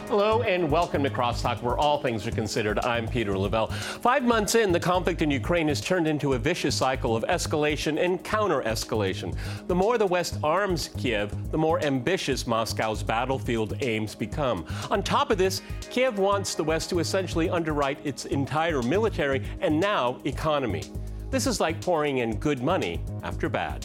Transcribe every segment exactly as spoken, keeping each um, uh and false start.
Hello and welcome to Crosstalk, where all things are considered. I'm Peter Lavelle. Five months in, the conflict in Ukraine has turned into a vicious cycle of escalation and counter-escalation. The more the West arms Kiev, the more ambitious Moscow's battlefield aims become. On top of this, Kiev wants the West to essentially underwrite its entire military and now economy. This is like pouring in good money after bad.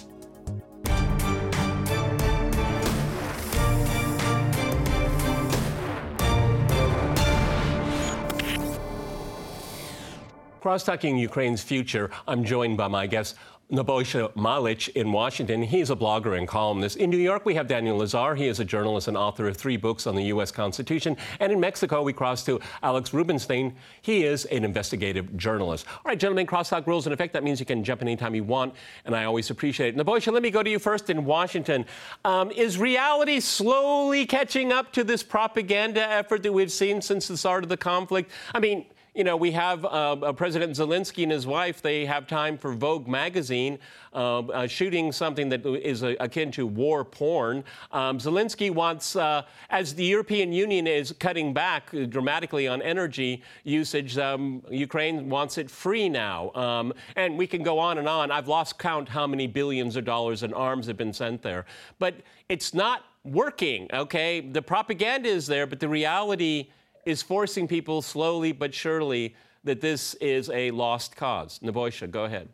Cross-talking Ukraine's future, I'm joined by my guest, Nebojsa Malic in Washington. He's a blogger and columnist. In New York, we have Daniel Lazar. He is a journalist and author of three books on the U S Constitution. And in Mexico, we cross to Alex Rubinstein. He is an investigative journalist. All right, gentlemen, crosstalk rules in effect. That means you can jump anytime you want, and I always appreciate it. Nebojsa, let me go to you first in Washington. Um, is reality slowly catching up to this propaganda effort that we've seen since the start of the conflict? I mean, you know, we have uh, President Zelensky and his wife. They have time for Vogue magazine uh, uh, shooting something that is uh, akin to war porn. Um, Zelensky wants, uh, as the European Union is cutting back dramatically on energy usage, um, Ukraine wants it free now. Um, and we can go on and on. I've lost count how many billions of dollars in arms have been sent there. But it's not working, okay? The propaganda is there, but the reality is forcing people slowly but surely that this is a lost cause. Nebojsa, go ahead.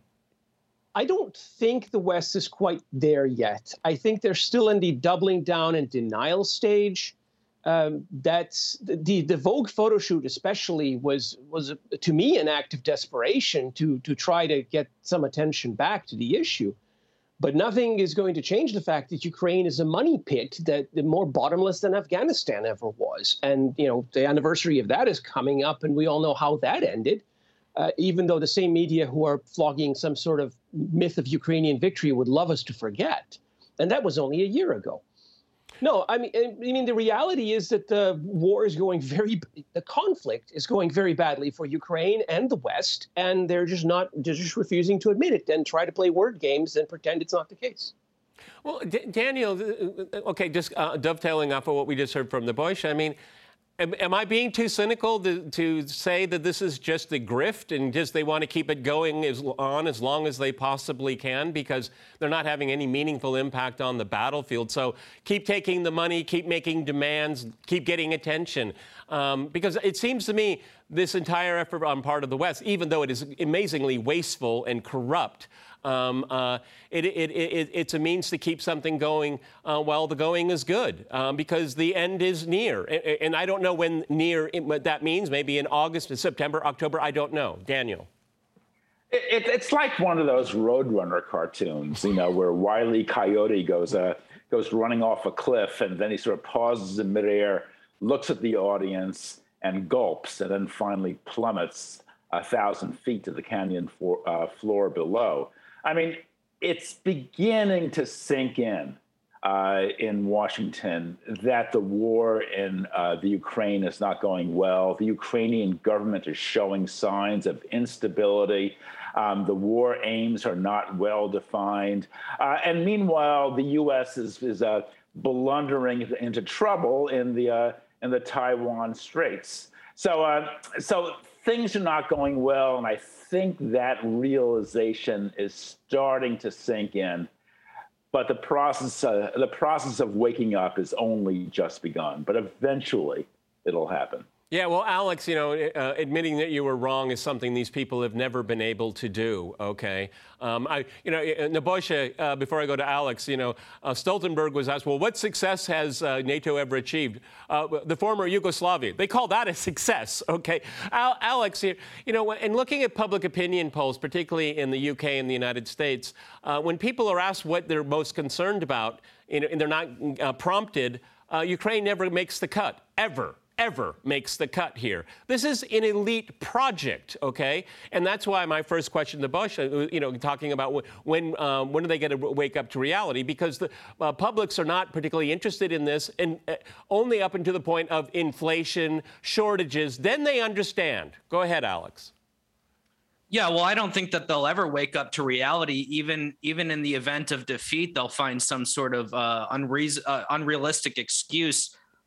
I don't think the West is quite there yet. I think they're still in the doubling down and denial stage. Um, that's the the Vogue photo shoot, especially, was was to me an act of desperation to to try to get some attention back to the issue. But nothing is going to change the fact that Ukraine is a money pit that more bottomless than Afghanistan ever was. And, you know, the anniversary of that is coming up, and we all know how that ended, uh, even though the same media who are flogging some sort of myth of Ukrainian victory would love us to forget. And that was only a year ago. No, I mean, I mean, the reality is that the war is going very, the conflict is going very badly for Ukraine and the West, and they're just not, they're just refusing to admit it and try to play word games and pretend it's not the case. Well, D- Daniel, okay, just uh, dovetailing off of what we just heard from Nebojsa, I mean, Am, am I being too cynical to, to say that this is just a grift and just they want to keep it going as, on as long as they possibly can because they're not having any meaningful impact on the battlefield? So keep taking the money, keep making demands, keep getting attention. Um, because it seems to me this entire effort on part of the West, even though it is amazingly wasteful and corrupt, Um, uh, it, it, it, it's a means to keep something going uh, while the going is good, um, because the end is near. And, and I don't know when near what that means, maybe in August, September, October, I don't know. Daniel. It, it's like one of those Roadrunner cartoons, you know, where Wile E. Coyote goes, uh, goes running off a cliff, and then he sort of pauses in midair, looks at the audience, and gulps, and then finally plummets a thousand feet to the canyon for, uh, floor below. I mean, it's beginning to sink in uh, in Washington that the war in uh, the Ukraine is not going well. The Ukrainian government is showing signs of instability. Um, the war aims are not well defined. Uh, and meanwhile, the U S is, is uh, blundering into trouble in the uh, in the Taiwan Straits. So, uh, so things are not going well, and I think that realization is starting to sink in. But the process, uh, the process of waking up is only just begun. But eventually, it'll happen. Yeah, well, Alex, you know, uh, admitting that you were wrong is something these people have never been able to do, okay? Um, I, you know, Nebojsa, uh, before I go to Alex, you know, uh, Stoltenberg was asked, well, what success has uh, NATO ever achieved? Uh, the former Yugoslavia. They call that a success, okay? Al- Alex, you, you know, in looking at public opinion polls, particularly in the U K and the United States, uh, when people are asked what they're most concerned about, you know, and they're not uh, prompted, uh, Ukraine never makes the cut, ever. ever makes the cut here. This is an elite project, okay? And that's why my first question to Bush, you know, talking about when um, when are they going to wake up to reality? Because the uh, publics are not particularly interested in this, and uh, only up until the point of inflation, shortages, then they understand. Go ahead, Alex. Yeah, well, I don't think that they'll ever wake up to reality. Even even in the event of defeat, they'll find some sort of uh, unre- uh, unrealistic excuse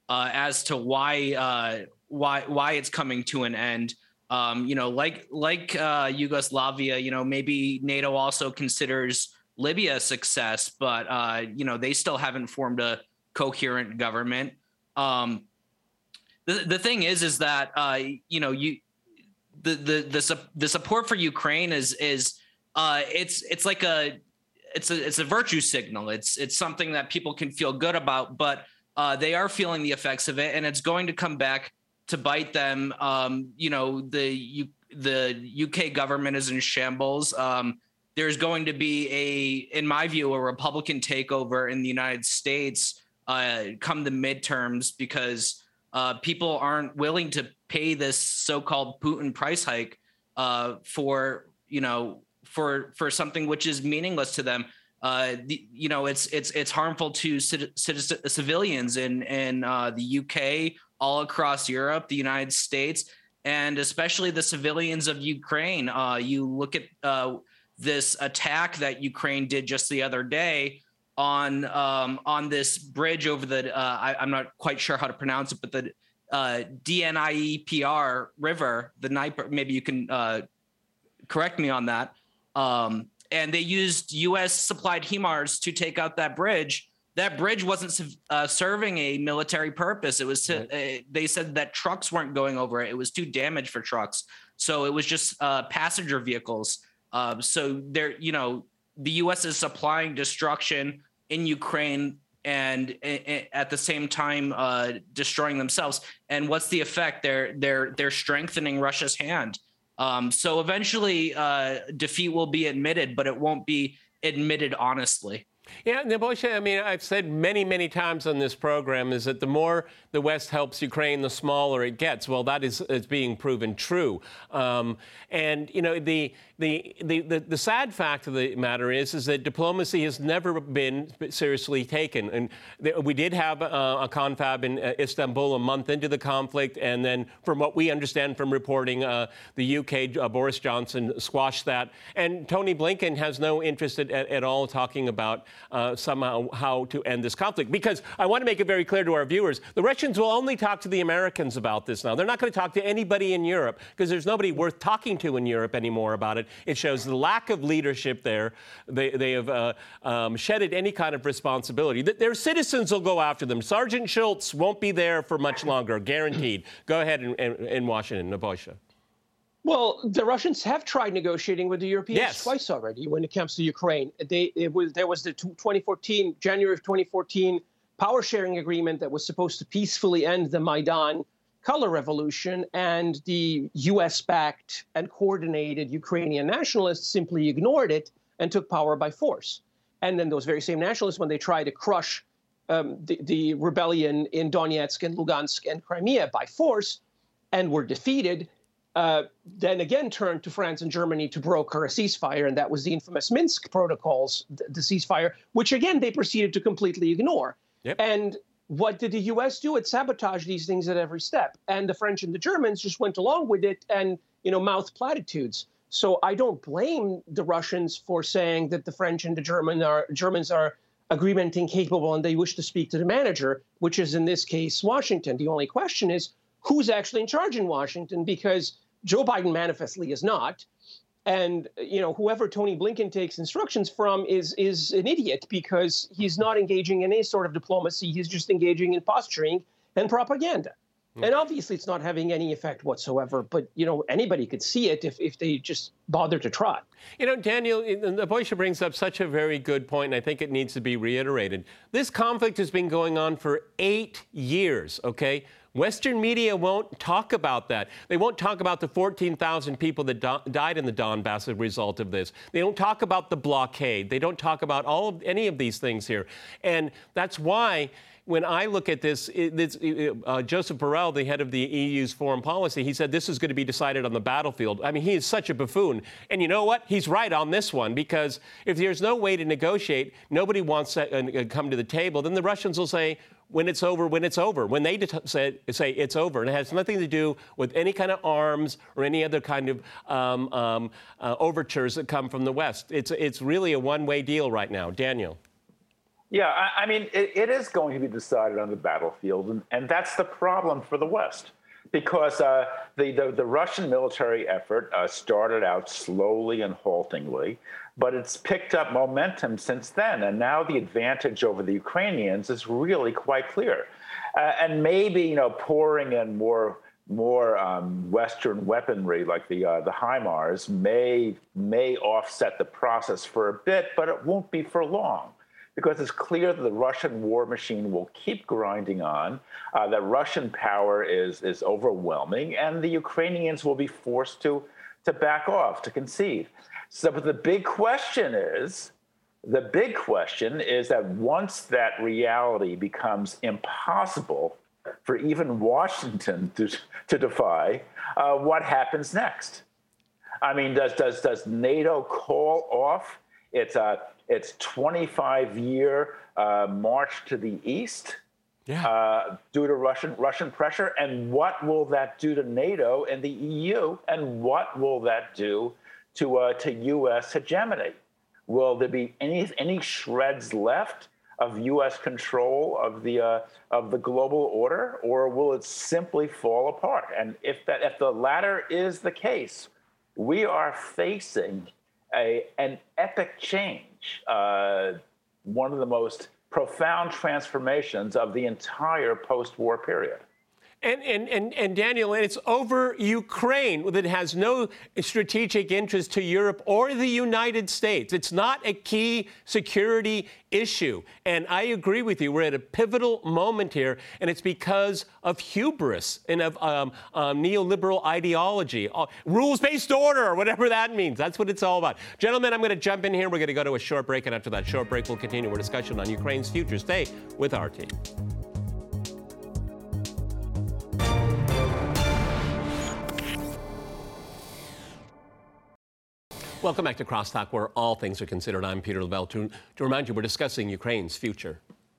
uh, as to why uh, why why it's coming to an end. Um, you know, like like uh, Yugoslavia, you know, maybe NATO also considers Libya a success, but uh, you know, they still haven't formed a coherent government. Um, the the thing is, is that uh, you know, you the the the the support for Ukraine is is uh, it's it's like a it's a it's a virtue signal. It's it's something that people can feel good about, but uh, they are feeling the effects of it, and it's going to come back to bite them. Um, you know, the U, the U K government is in shambles. Um, there's going to be a, in my view, a Republican takeover in the United States uh, come the midterms, because uh, people aren't willing to pay this so-called Putin price hike uh, for, you know, for for something which is meaningless to them. Uh, the, you know, it's it's it's harmful to citizen, civilians in in uh, the U K, all across Europe, the United States, and especially the civilians of Ukraine. Uh, you look at uh, this attack that Ukraine did just the other day on um, on this bridge over the, uh, I, I'm not quite sure how to pronounce it, but the uh, D N I E P R River, the Dnieper, maybe you can uh, correct me on that. Um, and they used U S supplied HIMARS to take out that bridge. That bridge wasn't uh, serving a military purpose. It was, to, right. uh, they said that trucks weren't going over it. It was too damaged for trucks. So it was just uh, passenger vehicles. Um, so there, you know, the U S is supplying destruction in Ukraine and uh, at the same time uh, destroying themselves. And what's the effect? They're they're they're strengthening Russia's hand. Um, so eventually, uh, defeat will be admitted, but it won't be admitted honestly. Yeah, Nebojsa, I mean, I've said many, many times on this program is that the more the West helps Ukraine, the smaller it gets. Well, that is, is being proven true. Um, and, you know, the, the, the, the, the sad fact of the matter is, is that diplomacy has never been seriously taken. And th- we did have uh, a confab in uh, Istanbul a month into the conflict. And then from what we understand from reporting, uh, the U K, uh, Boris Johnson squashed that. And Tony Blinken has no interest at, at, at all talking about Uh, somehow how to end this conflict. Because I want to make it very clear to our viewers, the Russians will only talk to the Americans about this now. They're not going to talk to anybody in Europe, because there's nobody worth talking to in Europe anymore about it. It shows the lack of leadership there. They, they have uh, um, shedded any kind of responsibility. Their citizens will go after them. Sergeant Schultz won't be there for much longer, guaranteed. Go ahead in, in, in Washington, Nebojsa. Well, the Russians have tried negotiating with the Europeans yes. twice already when it comes to Ukraine. They, it was, there was the twenty fourteen, January of twenty fourteen power sharing agreement that was supposed to peacefully end the Maidan color revolution, and the U S-backed and coordinated Ukrainian nationalists simply ignored it and took power by force. And then those very same nationalists, when they tried to crush um, the, the rebellion in Donetsk and Lugansk and Crimea by force and were defeated, Uh, then again turned to France and Germany to broker a ceasefire, and that was the infamous Minsk protocols, the, the ceasefire, which again they proceeded to completely ignore. Yep. And what did the U S do? It sabotaged these things at every step, and the French and the Germans just went along with it and, you know, mouthed platitudes. So I don't blame the Russians for saying that the French and the German are, Germans are agreement incapable and they wish to speak to the manager, which is in this case Washington. The only question is who's actually in charge in Washington, because Joe Biden manifestly is not. And, you know, whoever Tony Blinken takes instructions from is is an idiot, because he's not engaging in any sort of diplomacy. He's just engaging in posturing and propaganda. Mm. And obviously it's not having any effect whatsoever. But, you know, anybody could see it if, if they just bother to try. You know, Daniel, Nebojsa brings up such a very good point, and I think it needs to be reiterated. This conflict has been going on for eight years, okay? Western media won't talk about that. They won't talk about the fourteen thousand people that do- died in the Donbass as a result of this. They don't talk about the blockade. They don't talk about all of any of these things here. And that's why when I look at this, it, this uh, Joseph Borrell, the head of the E U's foreign policy, he said this is going to be decided on the battlefield. I mean, he is such a buffoon. And you know what? He's right on this one, because if there's no way to negotiate, nobody wants to uh, come to the table, then the Russians will say, when it's over, when it's over. When they det- say, say it's over, and it has nothing to do with any kind of arms or any other kind of um, um, uh, overtures that come from the West. It's, it's really a one-way deal right now. Daniel. Yeah, I, I mean, it, it is going to be decided on the battlefield, and, and that's the problem for the West, because uh, the, the the Russian military effort uh, started out slowly and haltingly, but it's picked up momentum since then, and now the advantage over the Ukrainians is really quite clear, uh, and maybe you know pouring in more. more um, Western weaponry like the uh, the HIMARS may may offset the process for a bit, but it won't be for long, because it's clear that the Russian war machine will keep grinding on, uh, that Russian power is is overwhelming, and the Ukrainians will be forced to to back off, to concede. So but the big question is, the big question is that once that reality becomes impossible for even Washington to, to defy, uh, what happens next? I mean, does does does NATO call off its uh, its twenty-five year uh, march to the east yeah. uh, due to Russian Russian pressure? And what will that do to NATO and the E U? And what will that do to uh, to U S hegemony? Will there be any any shreds left of U S control of the uh, of the global order, or will it simply fall apart? And if that if the latter is the case, we are facing a an epic change, uh, one of the most profound transformations of the entire post-war period. And, and, and, and Daniel, and it's over Ukraine that has no strategic interest to Europe or the United States. It's not a key security issue. And I agree with you. We're at a pivotal moment here, and it's because of hubris and of um, um, neoliberal ideology, uh, rules-based order, whatever that means. That's what it's all about. Gentlemen, I'm going to jump in here. We're going to go to a short break, and after that short break, we'll continue our discussion on Ukraine's future. Stay with R T. Welcome back to Crosstalk, where all things are considered. I'm Peter Lavelle. To, to remind you, we're discussing Ukraine's future.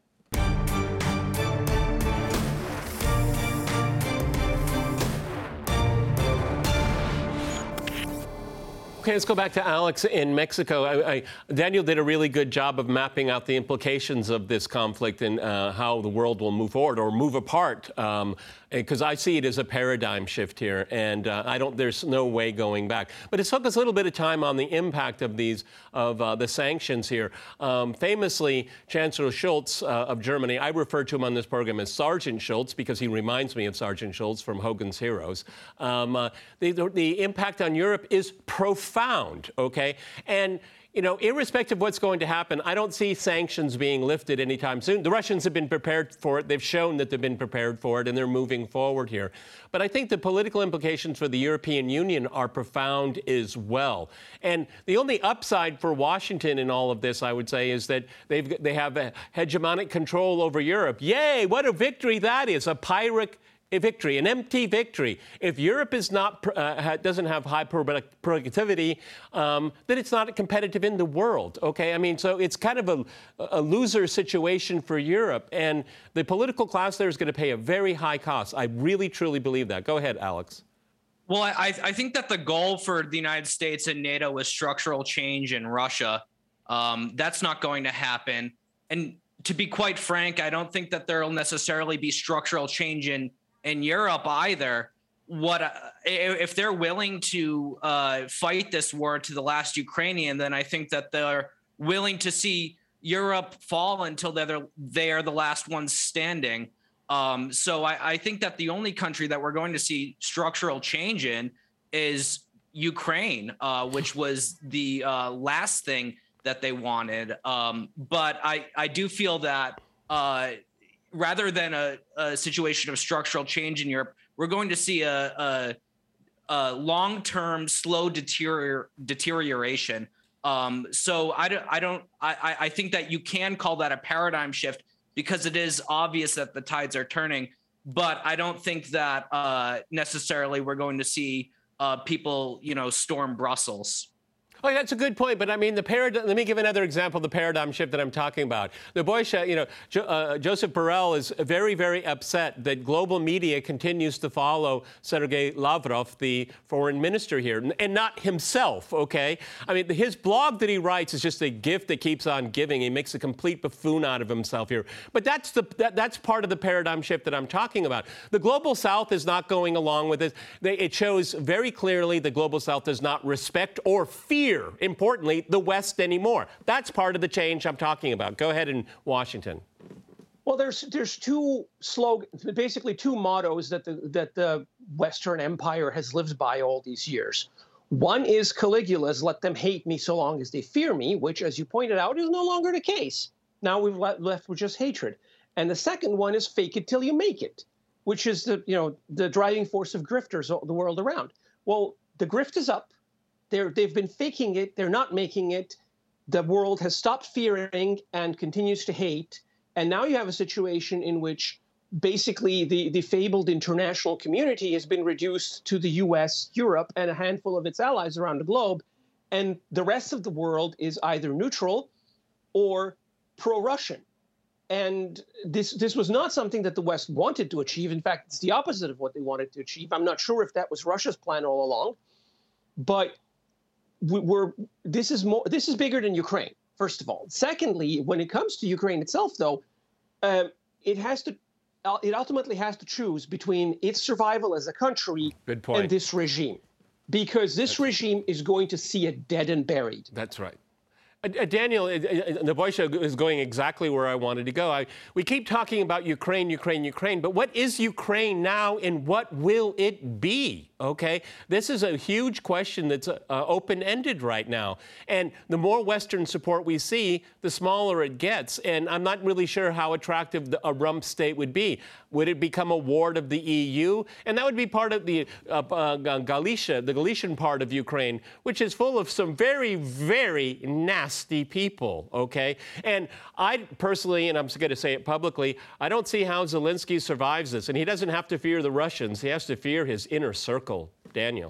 Okay, let's go back to Alex in Mexico. I, I, Daniel did a really good job of mapping out the implications of this conflict and uh, how the world will move forward or move apart. Um, because I see it as a paradigm shift here, and uh, I don't. There's no way going back. But it took us a little bit of time on the impact of these, of uh, the sanctions here. Um, famously, Chancellor Scholz uh, of Germany, I refer to him on this program as Sergeant Schultz because he reminds me of Sergeant Schultz from Hogan's Heroes. Um, uh, the, the, the impact on Europe is profound. Okay, and. You know, irrespective of what's going to happen, I don't see sanctions being lifted anytime soon. The Russians have been prepared for it. They've shown that they've been prepared for it, and they're moving forward here. But I think the political implications for the European Union are profound as well. And the only upside for Washington in all of this, I would say, is that they've, they have a hegemonic control over Europe. Yay, what a victory that is, a Pyrrhic a victory, an empty victory. If Europe is not uh, doesn't have high productivity, um, then it's not competitive in the world. Okay, I mean, so it's kind of a, a loser situation for Europe, and the political class there is going to pay a very high cost. I really, truly believe that. Go ahead, Alex. Well, I, I think that the goal for the United States and NATO was structural change in Russia. Um, that's not going to happen. And to be quite frank, I don't think that there will necessarily be structural change in in Europe either. What uh, if they're willing to uh, fight this war to the last Ukrainian? Then I think that they're willing to see Europe fall until they're they are the last ones standing. Um, so I, I think that the only country that we're going to see structural change in is Ukraine, uh, which was the uh, last thing that they wanted. Um, but I I do feel that. Uh, Rather than a, a situation of structural change in Europe, we're going to see a, a, a long-term, slow deterior, deterioration. Um, so I don't, I don't, I, I think that you can call that a paradigm shift because it is obvious that the tides are turning. But I don't think that uh, necessarily we're going to see uh, people, you know, storm Brussels. Oh, that's a good point. But I mean, the paradigm. Let me give another example of the paradigm shift that I'm talking about. The Boysha, you know, jo, uh, Joseph Borrell is very, very upset that global media continues to follow Sergei Lavrov, the foreign minister here, and not himself. Okay, I mean, his blog that he writes is just a gift that keeps on giving. He makes a complete buffoon out of himself here. But that's the that, that's part of the paradigm shift that I'm talking about. The global South is not going along with it. They, it shows very clearly the global South does not respect or fear, importantly, the West anymore. That's part of the change I'm talking about. Go ahead in Washington. Well, there's there's two slogans, basically two mottos that the that the Western Empire has lived by all these years. One is Caligula's "Let them hate me so long as they fear me," which, as you pointed out, is no longer the case. Now we've left with just hatred. And the second one is "Fake it till you make it," which is the you know the driving force of grifters the world around. Well, the grift is up. They're, they've been faking it. They're not making it. The world has stopped fearing and continues to hate. And now you have a situation in which basically the, the fabled international community has been reduced to the U S, Europe, and a handful of its allies around the globe. And the rest of the world is either neutral or pro-Russian. And this this was not something that the West wanted to achieve. In fact, it's the opposite of what they wanted to achieve. I'm not sure if that was Russia's plan all along. But we're this is more this is bigger than Ukraine, first of all. Secondly, when it comes to Ukraine itself, though, uh, it has to it ultimately has to choose between its survival as a country and this regime, because this That's regime is going to see it dead and buried. That's right. Uh, Daniel, uh, the Boysha is going exactly where I wanted to go. I, we keep talking about Ukraine, Ukraine, Ukraine, but what is Ukraine now and what will it be? Okay, this is a huge question that's uh, open-ended right now. And the more Western support we see, the smaller it gets. And I'm not really sure how attractive the, a rump state would be. Would it become a ward of the E U? And that would be part of the uh, uh, Galicia, the Galician part of Ukraine, which is full of some very, very nasty people, okay? And I personally, and I'm going to say it publicly, I don't see how Zelensky survives this. And he doesn't have to fear the Russians. He has to fear his inner circle. Daniel.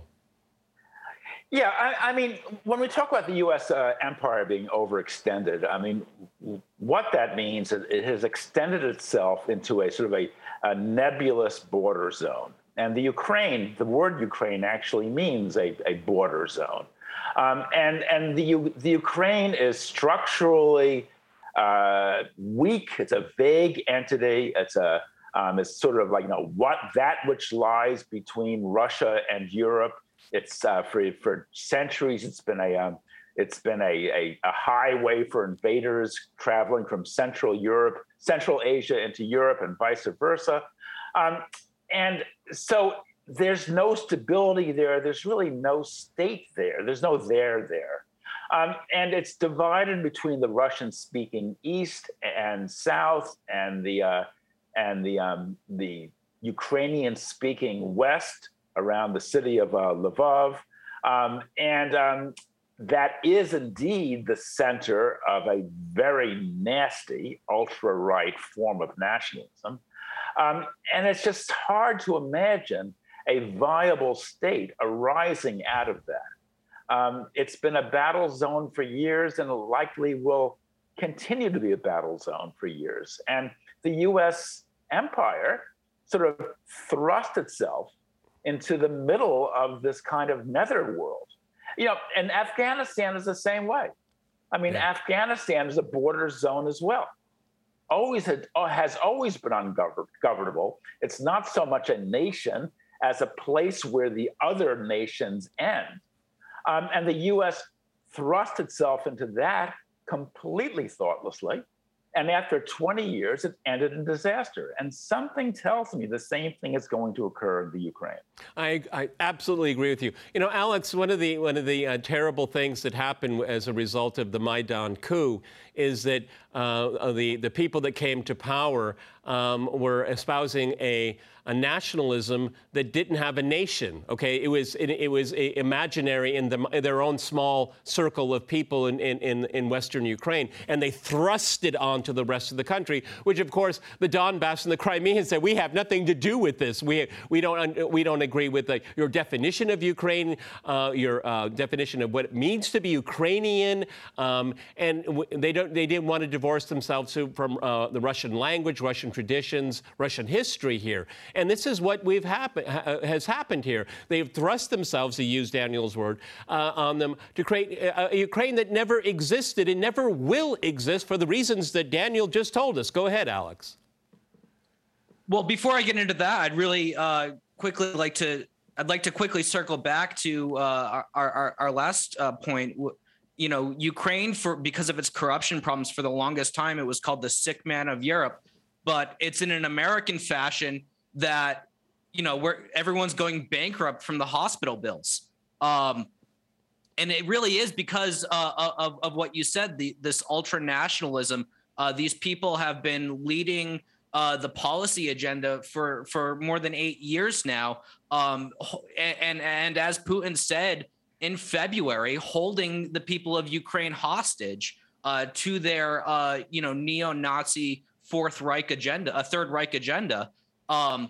Yeah, I, I mean, when we talk about the U S uh, empire being overextended, I mean, what that means is it has extended itself into a sort of a, a nebulous border zone. And the Ukraine, the word Ukraine actually means a, a border zone. Um, and and the, the Ukraine is structurally uh, weak. It's a vague entity. It's a Um, it's sort of like, you know, what that which lies between Russia and Europe. It's uh, for for centuries. It's been a um, it's been a, a a highway for invaders traveling from Central Europe, Central Asia into Europe, and vice versa. Um, and so there's no stability there. There's really no state there. There's no there there. Um, and it's divided between the Russian-speaking East and South and the uh, and the um, the Ukrainian-speaking West around the city of uh, Lvov. Um, and um, that is indeed the center of a very nasty ultra-right form of nationalism. Um, and it's just hard to imagine a viable state arising out of that. Um, it's been a battle zone for years and likely will continue to be a battle zone for years. And the U S empire sort of thrust itself into the middle of this kind of netherworld. You know, and Afghanistan is the same way. I mean, yeah. Afghanistan is a border zone as well. Always had, has always been ungovernable. It's not so much a nation as a place where the other nations end. Um, and the U S thrust itself into that completely thoughtlessly. And after twenty years, it ended in disaster. And something tells me the same thing is going to occur in the Ukraine. I, I absolutely agree with you. You know, Alex, one of the one of the uh, terrible things that happened as a result of the Maidan coup is that uh, the the people that came to power um, were espousing a a nationalism that didn't have a nation. Okay, it was it, it was a imaginary in, the, in their own small circle of people in, in in Western Ukraine, and they thrust it onto to the rest of the country, which, of course, the Donbass and the Crimeans said, we have nothing to do with this. We, we, don't, we don't agree with the, your definition of Ukraine, uh, your uh, definition of what it means to be Ukrainian. Um, and w- they, don't, they didn't want to divorce themselves from uh, the Russian language, Russian traditions, Russian history here. And this is what we've happen- ha- has happened here. They've thrust themselves, to use Daniel's word, uh, on them to create a, a Ukraine that never existed and never will exist for the reasons that Daniel just told us. Go ahead, Alex. Well, before I get into that, I'd really uh, quickly like to I'd like to quickly circle back to uh, our, our our last uh, point. You know, Ukraine, for because of its corruption problems, for the longest time, it was called the sick man of Europe. But it's in an American fashion that, you know, where everyone's going bankrupt from the hospital bills. Um, and it really is because uh, of, of what you said, the, this ultra nationalism. Uh, these people have been leading uh, the policy agenda for, for more than eight years now. Um, and, and, and as Putin said in February, holding the people of Ukraine hostage uh, to their, uh, you know, neo-Nazi Fourth Reich agenda, a Third Reich agenda. Um,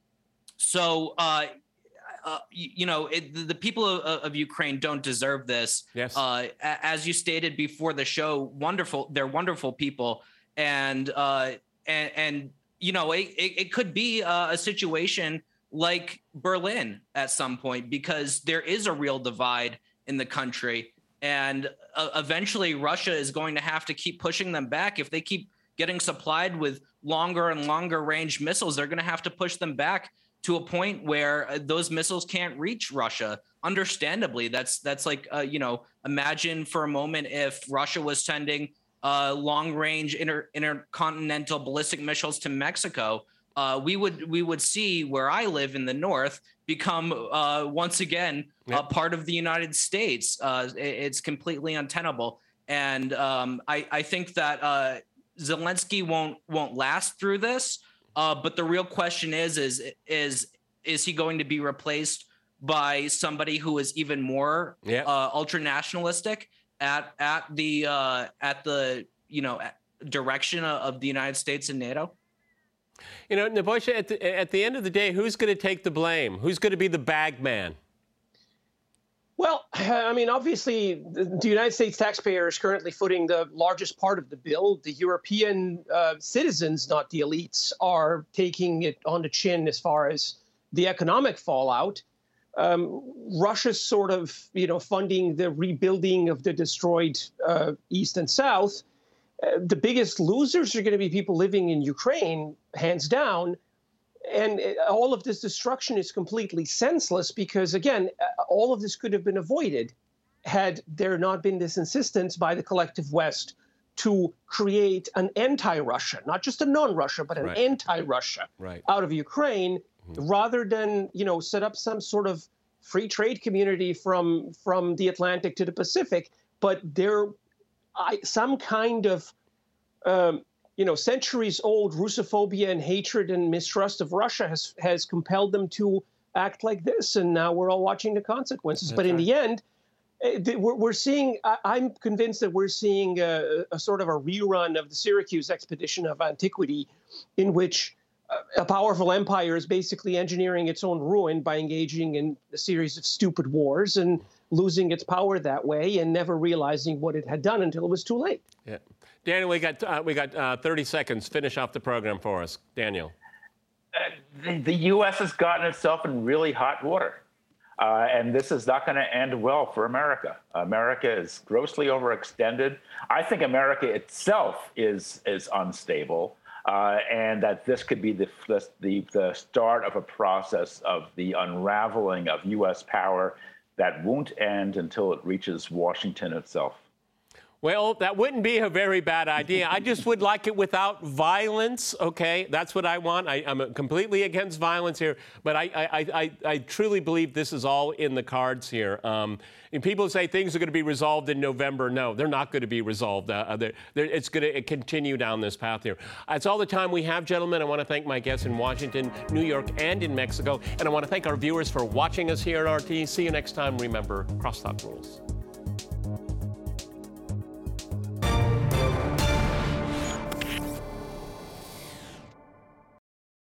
so, uh, uh, you, you know, it, the, the people of, of Ukraine don't deserve this. Yes. Uh, as you stated before the show, wonderful. They're wonderful people. And, uh, and, and, you know, it, it, it could be a, a situation like Berlin at some point, because there is a real divide in the country. And uh, eventually Russia is going to have to keep pushing them back. If they keep getting supplied with longer and longer range missiles, they're going to have to push them back to a point where uh, those missiles can't reach Russia. Understandably, that's that's like, uh, you know, imagine for a moment if Russia was sending uh, long range inter- intercontinental ballistic missiles to Mexico. Uh, we would we would see where I live in the north become uh, once again yep. a part of the United States. Uh, it, it's completely untenable. And um, I, I think that uh, Zelensky won't won't last through this. Uh, but the real question is, is, is, is he going to be replaced by somebody who is even more yep. uh, ultra nationalistic at, at the, uh, at the, you know, direction of the United States and NATO? You know, Nebojsa, at the, at the end of the day, who's going to take the blame? Who's going to be the bag man? Well, I mean, obviously, the United States taxpayer is currently footing the largest part of the bill. The European uh, citizens, not the elites, are taking it on the chin as far as the economic fallout. Um, Russia's sort of, you know, funding the rebuilding of the destroyed uh, East and South. Uh, the biggest losers are going to be people living in Ukraine, hands down. And all of this destruction is completely senseless because, again, all of this could have been avoided had there not been this insistence by the collective West to create an anti-Russia, not just a non-Russia, but an right. anti-Russia right. out of Ukraine, mm-hmm. rather than, you know, set up some sort of free trade community from from the Atlantic to the Pacific. But there, I, some kind of um, you know, centuries-old Russophobia and hatred and mistrust of Russia has has compelled them to act like this, and now we're all watching the consequences. That's but in right. the end, we're, we're seeing, I'm convinced that we're seeing a, a sort of a rerun of the Syracuse expedition of antiquity, in which a powerful empire is basically engineering its own ruin by engaging in a series of stupid wars and losing its power that way and never realizing what it had done until it was too late. Yeah. Daniel, we got uh, we got uh, thirty seconds. Finish off the program for us, Daniel. Uh, the, the U S has gotten itself in really hot water, uh, and this is not going to end well for America. America is grossly overextended. I think America itself is is unstable, uh, and that this could be the, the the start of a process of the unraveling of U S power that won't end until it reaches Washington itself. Well, that wouldn't be a very bad idea. I just would like it without violence, okay? That's what I want. I, I'm completely against violence here, but I, I, I, I truly believe this is all in the cards here. Um, and people say things are going to be resolved in November. No, they're not going to be resolved. Uh, they're, they're, it's going to continue down this path here. That's all the time we have, gentlemen. I want to thank my guests in Washington, New York, and in Mexico. And I want to thank our viewers for watching us here at R T. See you next time. Remember, crosstalk rules.